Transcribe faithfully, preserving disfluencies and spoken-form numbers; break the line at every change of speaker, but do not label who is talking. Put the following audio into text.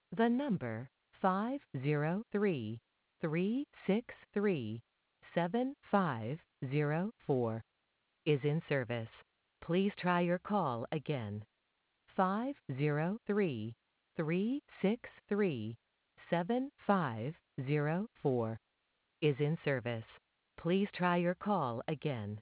The number five zero three, three six three, seven five zero four is in service. Please try your call again. five zero three, three six three, seven five zero four is in service. Please try your call again.